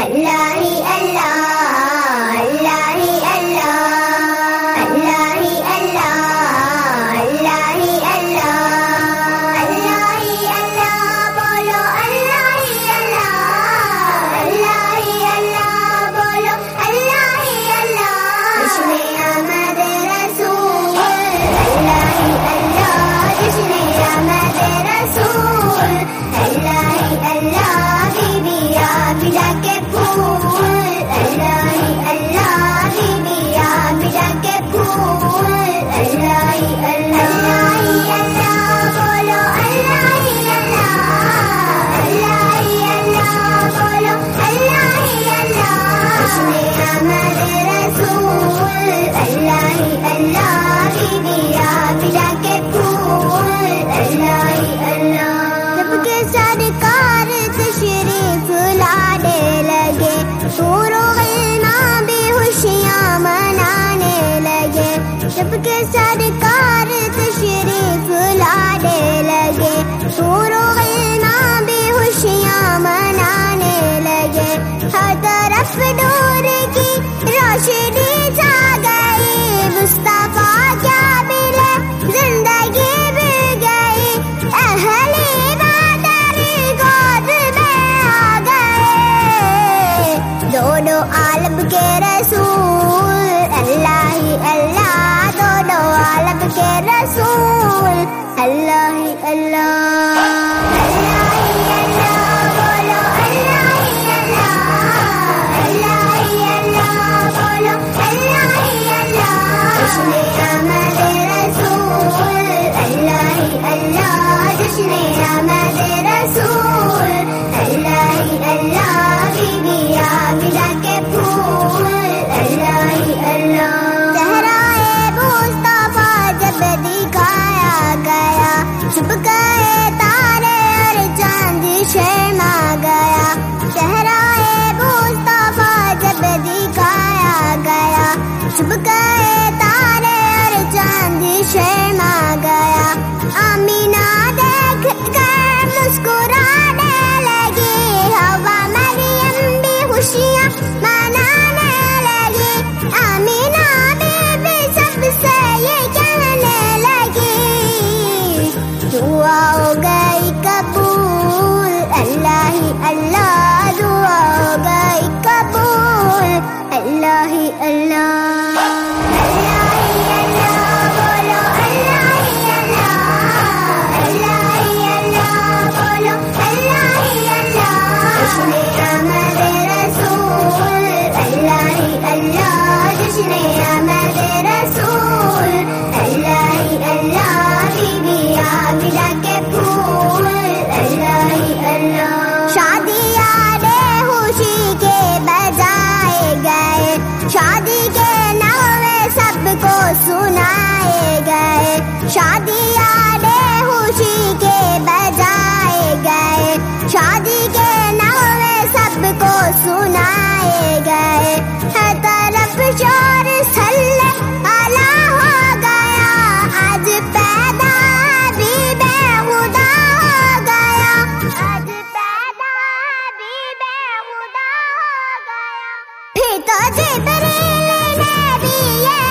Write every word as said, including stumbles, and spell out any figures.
اللہ ہی اللہ اللہ ہی اللہ اللہ ہی اللہ اللہ ہی اللہ اللہ ہی اللہ بولو اللہ ہی اللہ اللہ ہی اللہ بولو اللہ ہی اللہ جشن آمد رسول اللہ ہی اللہ جشن آمد رسول اللہ ہی اللہ بیبیا بلا کے پھول اللہ ہی اللہ بیبیا بلا کے پھول اللہ ہی اللہ ہی اللہ بولو اللہ ہی اللہ اللہ ہی اللہ بولو اللہ ہی اللہ جشن آمد رسول اللہ ہی اللہ بیبیا بلا کے پھول اللہ ہی اللہ جب کہ سرکار تشریف لانے لگے سور و غینا بھی خوشیاں منانے لگے جب کہ سرکار تشریف لانے لگے سور و غینا بھی خوشیاں منانے لگے ہر طرف نور کی روشنی چھا گئی مصطفیٰ کیا ملے زندگی بھی گئی اہل دونوں عالم کے رسول اللہ ہی اللہ دونوں عالم کے رسول اللہ ہی اللہ اللہ ہی اللہ بولو اللہ ہی اللہ اللہ ہی اللہ بولو اللہ ہی اللہ جشن آمد رسول اللہ ہی اللہ جشن آمد رسول اللہ ہی اللہ بیبیا بلا کے پھول اللہ ہی اللہ صحرائے مصطفیٰ جب دکھایا گیا چھپ گئے تارے اور چاند شرما گیا صحرائے مصطفیٰ جب دکھایا گیا چھپ گئے تارے اور چاند شرما گیا آمینہ دیکھ کر مسکرانے لگی ہوا مریم بھی خوشیاں منانے لگی آمینہ بی بی سب سے یہ کہنے لگی دعا ہو گئی قبول اللہ ہی اللہ دعا ہو گئی قبول اللہ ہی اللہ اللہ ہی اللہ بولو اللہ ہی اللہ اللہ ہی اللہ بولو اللہ ہی اللہ جشن آمد رسول اللہ ہی اللہ جشن آمد رسول اللہ ہی اللہ بیبیا بلا کے پھول اللہ ہی اللہ شادیاں خوشی کے بجائے گئے شادی کے نغمے سب کو سنائے گئے شادیاں خوشی کے بجائے گئے شادی کے نغمے سب کو سنائے گئے ہر طرف شور صلی اللہ ہو گیا آج پیدا حبیب خدا ہو گیا آج پیدا حبیب خدا ہو گیا پھر تو جبریل نے بھی یہ